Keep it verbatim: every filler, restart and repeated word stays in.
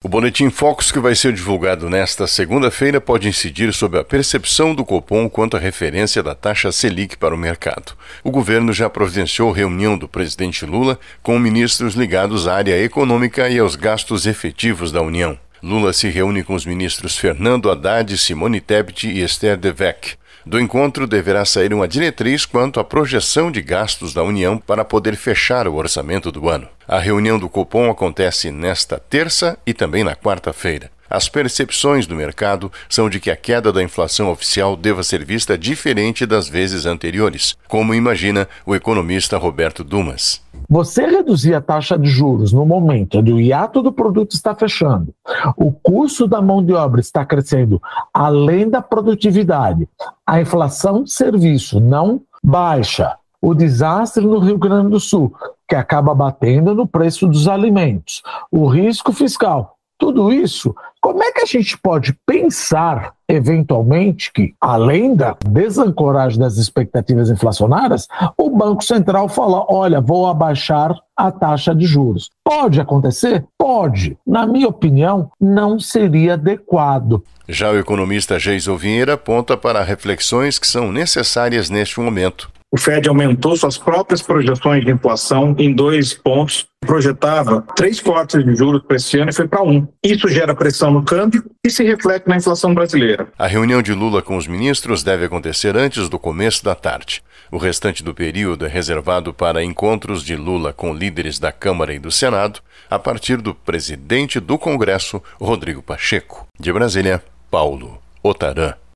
O Boletim Focus, que vai ser divulgado nesta segunda-feira, pode incidir sobre a percepção do Copom quanto à referência da taxa Selic para o mercado. O governo já providenciou reunião do presidente Lula com ministros ligados à área econômica e aos gastos efetivos da União. Lula se reúne com os ministros Fernando Haddad, Simone Tebet e Esther Devec. Do encontro deverá sair uma diretriz quanto à projeção de gastos da União para poder fechar o orçamento do ano. A reunião do Copom acontece nesta terça e também na quarta-feira. As percepções do mercado são de que a queda da inflação oficial deva ser vista diferente das vezes anteriores, como imagina o economista Roberto Dumas. Você reduzir a taxa de juros no momento onde o hiato do produto está fechando, o custo da mão de obra está crescendo além da produtividade, a inflação de serviço não baixa, o desastre no Rio Grande do Sul, que acaba batendo no preço dos alimentos, o risco fiscal, tudo isso, como é que a gente pode pensar, eventualmente, que, além da desancoragem das expectativas inflacionárias, o Banco Central fala, olha, vou abaixar a taxa de juros. Pode acontecer? Pode. Na minha opinião, não seria adequado. Já o economista Geison Vieira aponta para reflexões que são necessárias neste momento. O Fed aumentou suas próprias projeções de inflação em dois pontos. Projetava três cortes de juros para esse ano e foi para um. Isso gera pressão no câmbio e se reflete na inflação brasileira. A reunião de Lula com os ministros deve acontecer antes do começo da tarde. O restante do período é reservado para encontros de Lula com líderes da Câmara e do Senado, a partir do presidente do Congresso, Rodrigo Pacheco. De Brasília, Paulo Otarã.